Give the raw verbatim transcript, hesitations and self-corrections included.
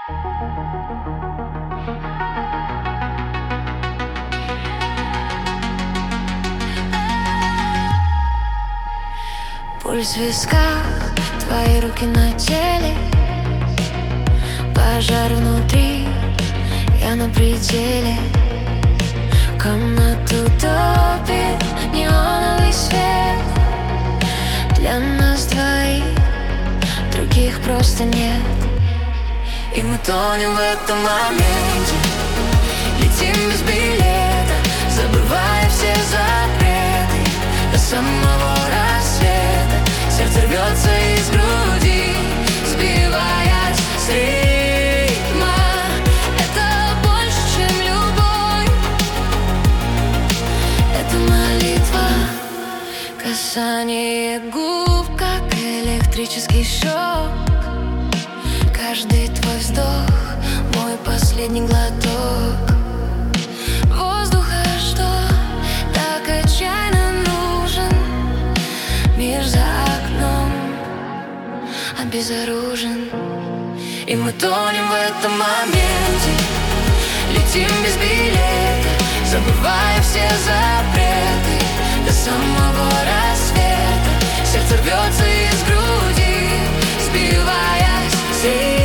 Пульс в висках, твои руки на теле, пожар внутри, я на пределе. Комнату топит неоновый свет. Для нас двоих других просто нет. И мы тонем в этом моменте, летим без билета, забывая все запреты до самого рассвета. Сердце рвется из груди, сбиваясь с ритма. Это больше, чем любовь, это молитва. Касание губ, как электрический шок. Каждый твой вздох, мой последний глоток воздуха, что так отчаянно нужен. Мир за окном обезоружен, и мы тонем в этом моменте, летим без билета, забывая все запреты до самого рассвета. Сердце рвется из груди, сбиваясь с ритма.